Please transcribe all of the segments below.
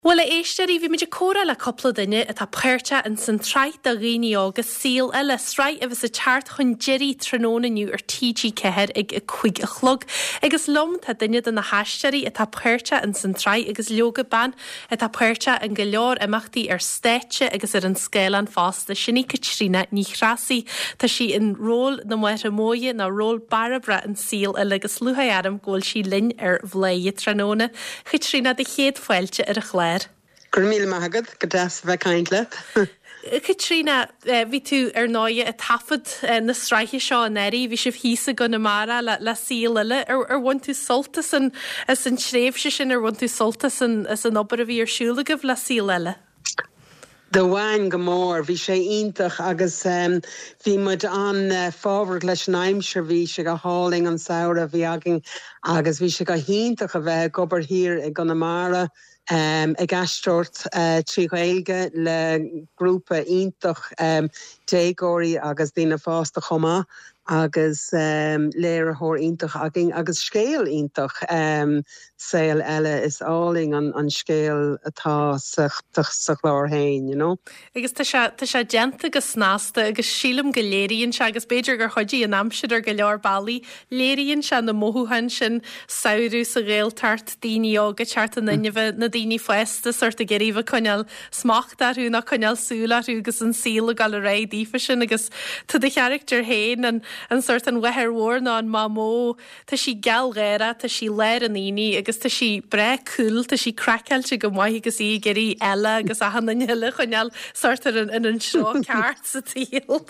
Well éisteí bhí muidir córa le coppla duine atá páirte an san trait a rií agus síl eile sráid a bheits a teart chun deirí trónaniu ar TG cehead ag chuig a chlog. Agus lom tá duine den na haisteí atá páirte an san trait agus leoga ban atá páirte an go leor amachtaí ar stéite agus ar an scélan fásta sinní Catriona ní chrasí tá si in ról na muir móie na ról barabra an síl a legus luha adam ggóil si linn ar bléie tróna. Catriona de chéad foiilte ar a chléir. Gurmíle maigad go deas bheith caintle. Catriona, bhí tú ar náide a tafad na sráithe seo an éirí, bhí sibh hísa go na mara le síl eile ar bhain tú soltas an tréimhse sin ar bhain tú soltas as an obair a bhí ar siúlagah le síl eile. De bhain go mór, bhí sé iontach agus bhí muid an fábhar leis an aimsir bhí se go háling an saoire bhí agin agus bhí se go iontach a bheith gobar hir ag go na mara ag astort trí ghaeilge le grúpa iontach dégóirí agus dtína fásta chomá agus léir a thóir iontach agin agus scéal iontach saoil eile is áling an scéal atá sa chlár hain, you know? Agus tá sé genta agus snásta agus sílam go léiríonn se agus beidir gur chuidí an amsiad ar go leor bailí, léiríonn se na móthúhain sin saoirú sa réaltart daoine ága teart an inmh na daoine foiesta suirt a geiríomh coineal smachtarú na coineal súlarú agus an síla gal a réid dífa sin agus tá de character hain an suirt an wethirhór ná an mamó tá si geall réire tá si léir an daoine agus tá si bre cool tá si cracailte go mhaith agus í geirí eile agus a hanna heile chuineal suirt in an seo ceart sa tíal.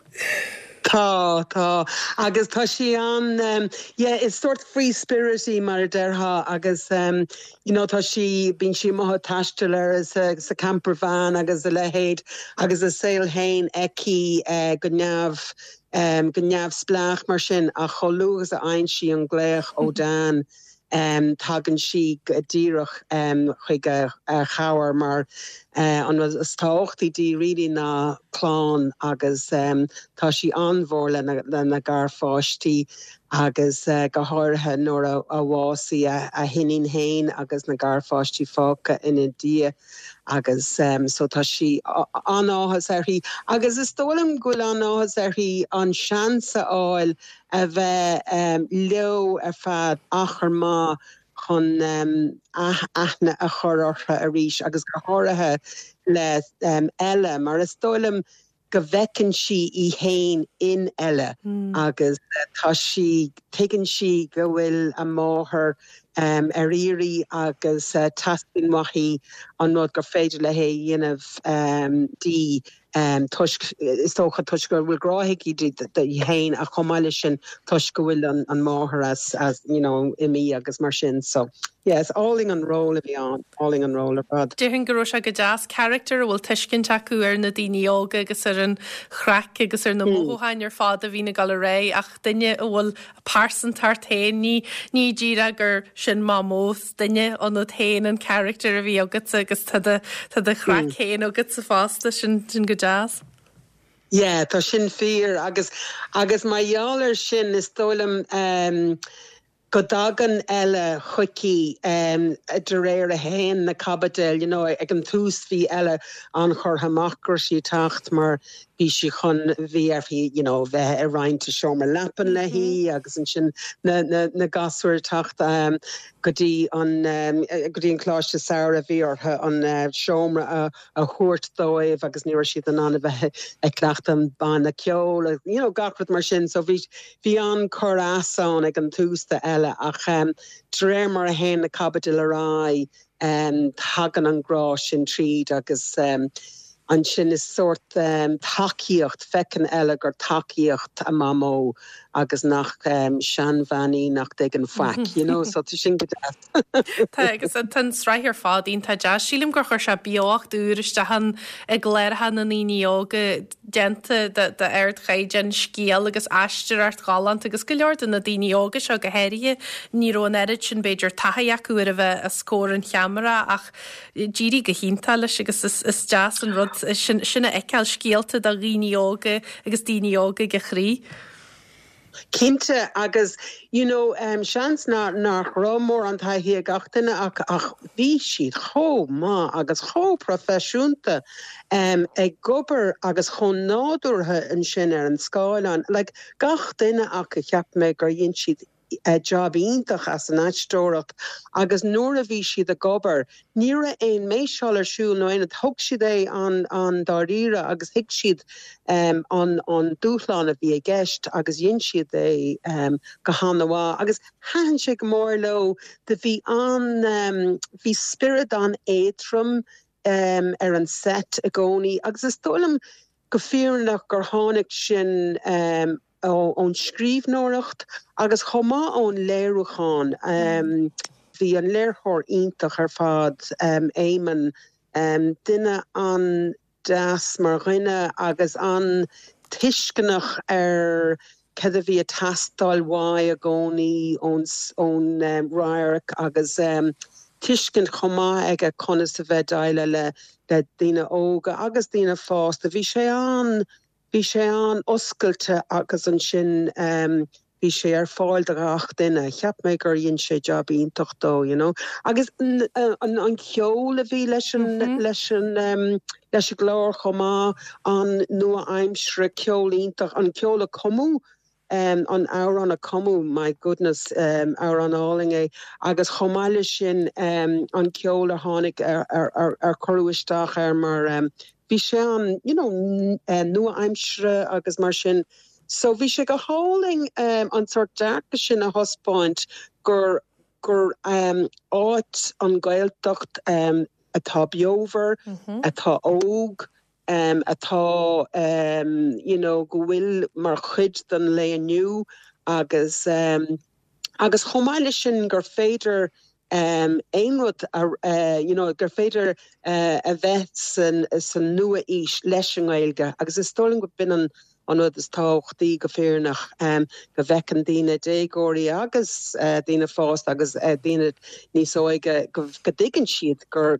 Tá. Agus tá si an, it's sort of free-spirity mar derha agus, tá si, bín si moha taisteler sa camper van agus a lehéid agus a sail hain eki go neamh splach mar sin a cholúgus a ein si an gléach ó dan. Tagan si díirech chuig a chawar mar an was táchttaí dí ri na chlán agus tá si anmhór le na gar fáistí agus go háirithe nuair a bhásaí a hinin hain agus na gar fáistí fáca ina dia agus so tá si anáhas arthaí agus is tólam gúil anáhas arthaí an seansa áil a bheith leo ar fad achar má chun aithne a chorortha a ríis agus go háirithe le eile mar is tólam go bhecinn si I hain in eile agus tá si tuigeann si go bhfuil a máthair aríri agus tascin wachi an nód gur féidir le hé dhéanamh dí tusk is tócha tusk go bhfuil gráhiigí de hain a chomáile sin tusk go bhfuil an máthair as imi agus mar sin so yes, alling an roll a beyond, alling an roll abroad. Duhin go se go jazz character will tuiscin taú ar na daoine óga agus ar an chrac agus ar na móhain ar fád a bhí na gal ré ach duine bhfuil pársan tartain ní díra gur sin mamós duine an nó tain an character a bhí agus agus tá de chrac héin agus sa fásta sin go jazz. Yeah, tá sin fear agus maiálar sin is tólam go dagan eile chuicí de réir a hain na cabadil, ag an tús bhí eile an chur haachgur sí tacht mar bhí si chun bhí bheith a reinte seomar lepan le hí agus an sin na gasúir tacht go dtí an chláiste saoir a bhí ortha an seomra a thuirt dóibh agus níor siad an anna bheith ag cleacht an ban na ceol, gachrad mar sin, so bhí an chur asán ag an tústa eile ach dréir mar a hain na cabadil a rá hagan an grá sin tríd agus an sin is sort takeíocht fecin eile gur takeíocht a mamó agus nach seanhaní nach ag an faic, so tu sin go Tá agus an tan sráithar fádín tá deas sílim gur chuir se beocht úriste han ag léirhan na níní óga denta de aird chaidean scíal agus aisteart galant agus go leor na daoine óga seo go héirithe níró an erid sin beidir tathaiacu ar a bheith a scór an cheamara ach díri go hínta leis agus is deas an rud sinna eiceil scíalta a rií óga agus daoine óga go chrí. Kinte agus seans nach romór an taihí gatainine ach bhí siad cho má agus cho profisiúnta ag gobar agus cho nádúrtha an sin ar an scáileán, gach duine ach cheap me gur dhéon siad job ítach as an aisteoireacht agus nuair a bhí siad a gobar, níor éon méisiáil ar siúil nó aine thug siad é an dáríre agus hiic siad an dúchláán a bhí a gceist agus dhéon siad é go hánaá agus haan sé go mór lo de bhí spirit an étrum ar an set a gcónaí agus is dólam go fíornach gur tháinig sin ón scríbhneoireacht agus chomá ón léirúcháin hí an léirthóir ítach ar fad éimen duine an deas mar rinne agus an tuiscinnach ar cad a bhí a tastáil a gcónaí ón ráirc agus tuiscin chomá ag a conas a bheith daile le duine óga agus duine fásta. Bhí sé an oscailte agus an sin bhí sé ar fáil de gach duine. Cheap mé gur dhéon sé job ítach dó, agus an ceol a bhí leis a glór chomá an nua aimsre ceol ítach an ceol a comú an áir an a comú, my goodness, áir an áling é agus chomáile sin an ceol a tháinig ar choruisteach ar mar bhí sé an nua aimsre agus mar sin. So bhí sé go háling an sort dearcha sin a hospáint gur áit an gaeltacht atá beover, atá óg, atá go bhfuil mar chuid den le aniu agus chomáile sin gur féidir einrod gur féidir a bheith san nua ís leis an Gaeilge agus is stoling go bin an rud is táchtaí go féarnach go bhecin daoine dégóirí agus daoine fást agus daoine níos óige go dtigann siad gur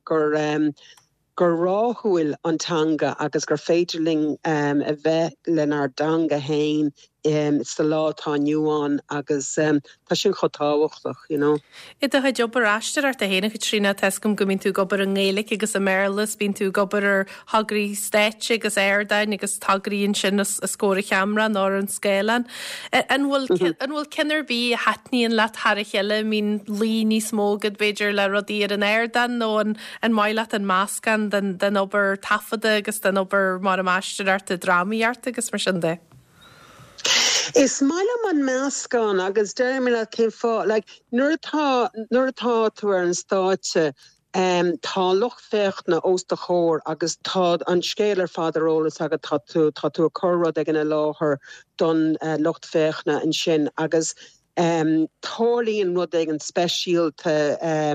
ráthúil antanga agus gur féidirling a bheith lenar danga hain it's the lá tá nniuán agus tá sin chotáhachtach, Id a jobar aistear ar a héna trína tescom go mín tú gobar an Gaelic agus a Merlas, bín tú gobar ar hagraí stéit agus airdain agus tagraíonn sin a scóra cheamra ná an scélan. An bhfuil cinnar bhí hatnííon le tharicheile mín lí níos mógad beidir le rodí ar an airdan nó an maiile an máscan den obair tafada agus den obair mar am aistear ar a drámaíart agus mar sin de. Is maile man meascán agus deirmile cé fá, nuair atá tú ar an stáite tá lochfechtna os de chóir agus tá an scéalar fadarólas agus tá tú a chorrad ag an láthair don lochtfechtna an sin agus tholíonn rud ag an speisialta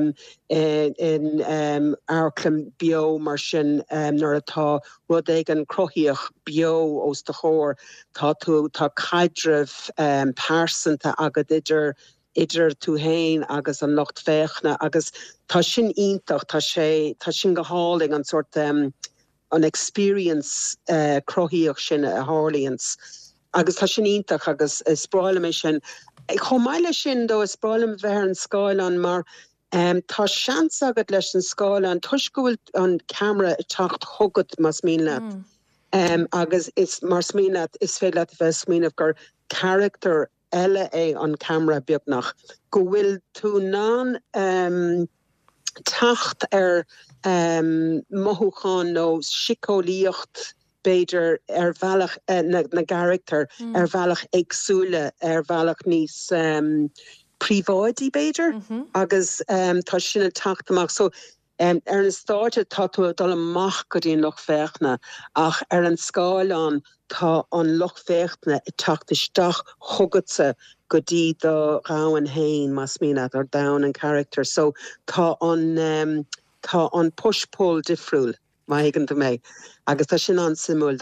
in airclim bio mar sin nuair atá rud ag an crothaíoch bio os de chóir tá caidrih pásanta agad idir tú hain agus an locht féchna agus tá sin ítach tá sin go háling an sort an experience crothaíoch sin a hálíons agus tá sin ítach agus spráile mé sin chomáile sin dó spráile bheith an scáileán mar tá seans agad leis an scáileán tuisgúil an camera tacht thugad mas míle agus is mar smíle is fé le bheith smíanamh gur character eile é an camera beagnach go bhfuil tú ná tacht ar mothúcháin nó sicólíocht beidir bhealach na character bhealach éagsúile bhealach níos príváidí beidir agus tá sinna tacht amach so ar an státe tá tú dul amach go dtíon lochfechtna ach ar an scáileán tá an lochfechtna i tachtisteach chugadsa go dtí do ráin hain mas mína ar down an character so tá an push-pull difriúil mai higann mé agus tá sin an simúil dom.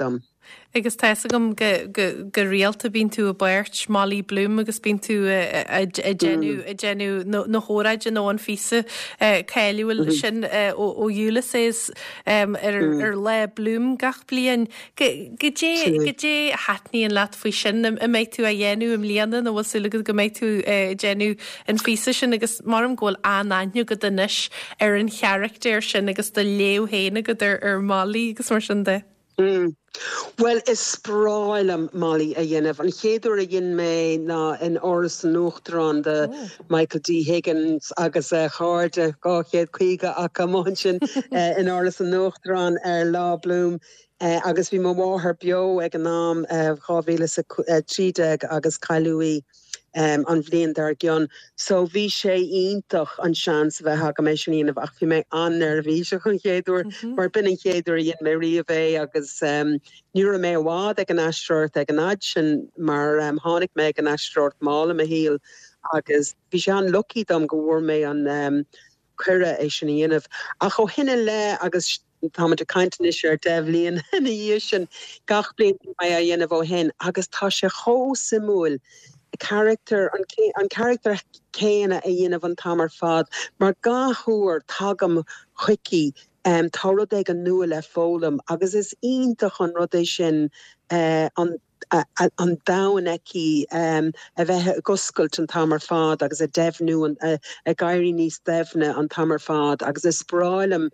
Agus te gom go réalta bín tú a bairt Molly Bloom agus bín tú a genu na hóraid nó an fisa céúil sin ó dúlas is le Bloom gach blian. Gedé hatní an leat faoi sin a méid tú a dhéennn am líanaan ó bhsúla go méid tú genu an fisa sin agus mar an ggóil anáinniu go dunis ar an charactéir sin agus de léomhhéine go ar Molly agus mar sin de. Well, is spráil Molly a dhéanamh an chéadú a dhéon mé ná in áras an nuachtarrán de Michael D. Higgins agus cháirde gáchéad chuige a camán sin in áras an nuachtarrán ar lá Bloom agus bhí má máthair beo ag an nám chábhélas trídeag agus caiúí an bblion dar gion. So bhí sé ionintach an seans bheith ha go mééis sin íanamh ach bhí mé annervhíse chun chéadú mar bin an chéadú dhéon mé riamh agus nuair a mé bhád ag an aistreoirt ag an aid sin mar tháinig mé ag an aistreoirt mála a híal agus bhí sé an lucky dom go bhfuair mé an cuire é sin dhéanamh a cho hinne le agus tá de caiintenis ar devlíon na dhé sin gach blion mé a dhéanamh ó hen agus tá sé cho simúil character an character céine a dhéanamh an tamar fad mar gathúair tagam chuici tárad ag an nua le fólam agus is ionintach an rud é sin an dain eici a bheith goscailt an tamar fad agus a defnú a gaiirí níos defne an tamar fad agus is spráilm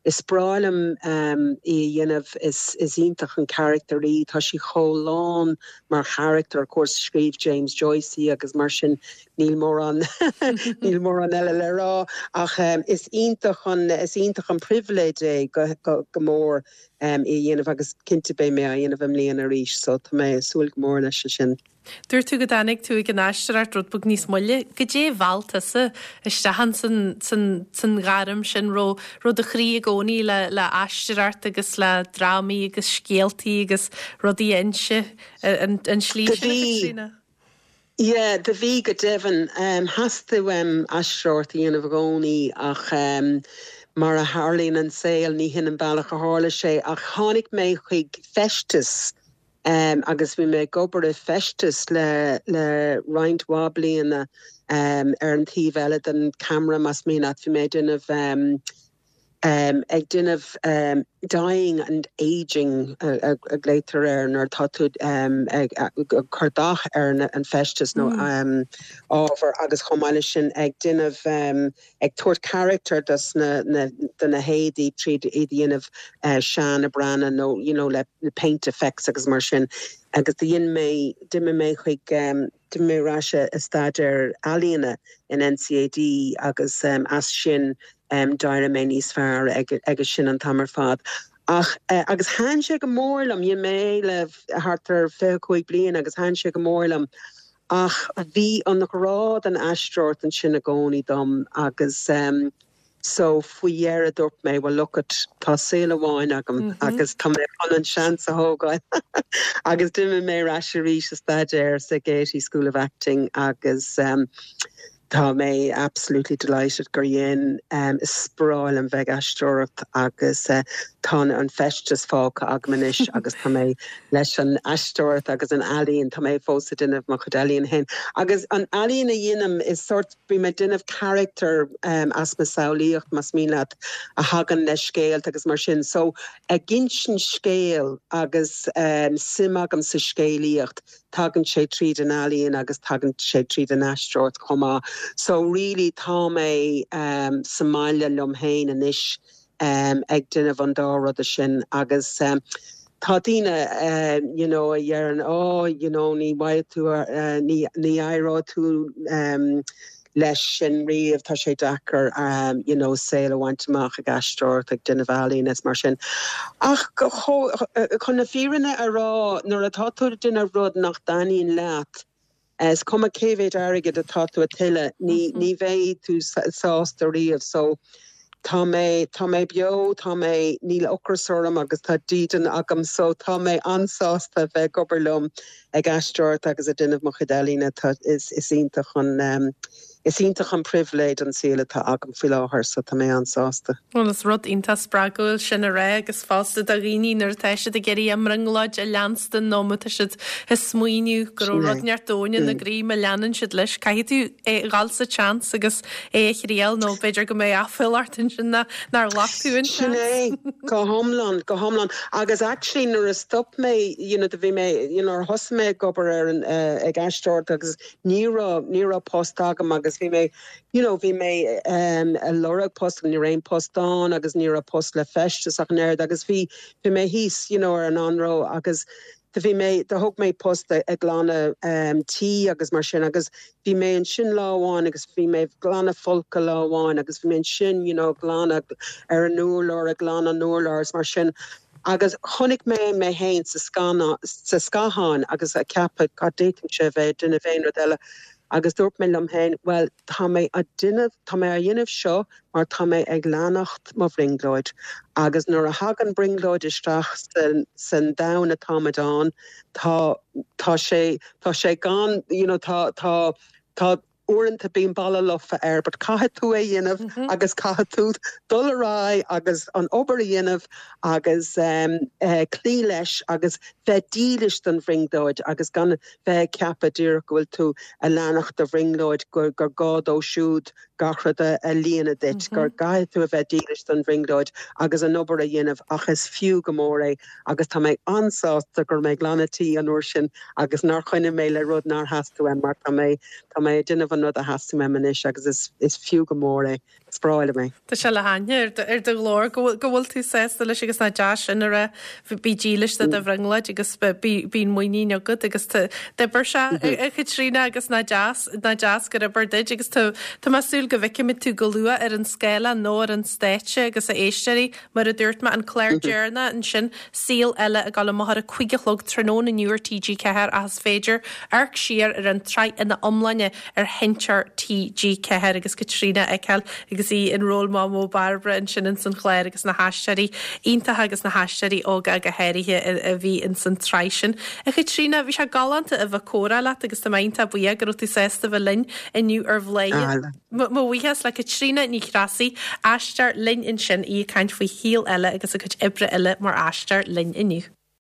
I dhéanamh is ionintach an characterí tá si choláán mar character of course scríb James Joyce agus mar sin níl mór an eile le rá ach is ionintach an privilege go mór I dhéanamh agus cinnte bé mé a dhéanamh am líon a ríis so tá mé súil go mór leis sin. Dúir tú go danig tú ag an aisteart rudbug níos moille, go dé bhálta istehan san garam sin rud a chrí a gcónaí le aisteart agus le drámaí agus scéaltaí agus rudí inse an slí sin. Yeah, de bhí go devan hasú aisteart dhéanamh gcónaí ach mar a Harlín an saoil ní hin an bailach a hála sé ach tháinig mé chuig festas agus bhí mé gobar a festas le roint wabliana ar an tíomh den camera mas mínat bhí mé duineh ag duineh dying and aging a gléitar ar tátud chudách ar an festas nó ábhar agus chomáile sin ag duineh ag tuairt character dus na héadí tríd I dhéanamh sean a brana nó le paint effects agus mar sin agus duine mé chuig dimérá a staidir alíana in NCAD agus as sin daire mé níos fearr ag sin an tamar fad. Ach agus háin sé go mórlam dhéon mé le hartar 5 bliain agus háin sé go mórlam ach bhí an rád an aisteart an sin a gcónaí dom agus so faoihéar a dúirt mé bhfuil lucat tá saoil amháin agam agus tá mé an seans a thógáil agus duime mé raisirí sa staidéir sa Gaiety School of Acting agus tá mé absolutely delighted gur dhéon spráil an bheith aisteoireacht agus tá an festas fáca agmanis agus tá mé leis an aisteoireacht agus an alíonn tá mé fósa duineh mar chud alíonn hen agus an alíonn a dhéanam is sort bhí mé duineh character as na saolaíocht mas míleat a hagan le scéalt agus mar sin so a ginsin scéal agus sim agam sa scéalaíocht tagan sé tríd an alíonn agus tagan sé tríd an aisteoireacht comá so really tá mé Somália lomhéin an isis ag duineh an dárad a sin agus tá daoine a dhearan ní bhaid tú ní airá tú leis sin riamh tá sé dachar saoil bhaintach a gastóirt ag duine bhelín is mar sin. Ach chun na fíranna a rá nuair atá tú duine rud nach daíon leat as cum a céhéid aige a táú a tiile ní bheith tú sásta riamh so tá mé beo tá mé níl ocrasúram agus tá dían agam so tá mé ansásta bheith gobarlumm ag aisteoirt agus a duineh mo chudalína is ionintach is ítach an privilege an síle tá agam fi láthir sa tá mé ansásta. Well is rud ínta spragúil sin a ré agus fásta a riínar teise a geirí am ringláid a leanstan nómata siid is smuoinú gur rudneartóin na grí me leanan siid leis caiú gáilsa chans agus réal nó beidir go mé afilartin sin nar lachtúin sinné go homlan agus actually nuair a stop mé de bhí mé ar thos mé gobar ar an ag eisteirt agus ní post agam agus bhí mé bhí mé a lorag post ní rain postán agus ní a post le feste ach neir agus bhí mé híos ar an anró agus bhí mé de thug mé post ag glána tí agus mar sin agus bhí mé an sin láháin agus bhí mé glána folca láháin agus bhí mé sin glána ar an nuair a glána nuair mar sin agus chonig mé héin sa scaháin agus a cepa cá déting se bheith duna bhéin eile agus dúirt mé lom héin well tá mé a dhéanamh seo mar tá mé ag leanacht má bhringlóid agus nuair a hagan bringlóid isteach san dam na táimeáin tá sé gan tá uanta bíon balla lofa but caithe tú é dhéanamh agus caithe tú dul ará agus an obair dhéanamh agus clí leis agus bheith dílis don bhringdóid agus gan bheith ceapa dúr gohfuil tú a leanacht do bhringlóid gur gádó siúd gachrada a líana dit gur gaiith tú a bheith dílis don bhringdóid agus an obair a dhéanamh ach is fiú go mór é agus tá méid ansásta gur méid glanatí an uair sin agus nar chuine mé le rud nar hasú mar tá mé duine nud a hasú me manis agus is fiú go mór é spráile mé. Tá se le haine ar de glór gohfuil tú sésta leis agus na deis in a bí dílis a bhringlaid agus bín muoí agad agus de bar se chu trína agus na jazz go a bardeid agus tá masúil go bhiciimi tú goúa ar an scéile nó ar an stéite agus a éisteirí mar a dúirt me an Claire Dearna an sin síl eile a gal mar a chuigelog tróna nuúir TG ceir as féidir arc siar ar an trí ina omlaine ar hentar TG ceir agus go trína eiceil agus í in ról má mó Barbara in sin san chléir agus na haisteí iontathe agus na haisteí óga a gohéirithe a bhí in san treisin. A chu trína bhí se galanta a bh córa leat agus tá mainta buí gur tú sésta bh linn inniu ar bhléin. Mhuihes le go trína ní crasí aistear linn in sin í caiint faoi híal eile agus a chut ibre eile mar aistear linn inniu.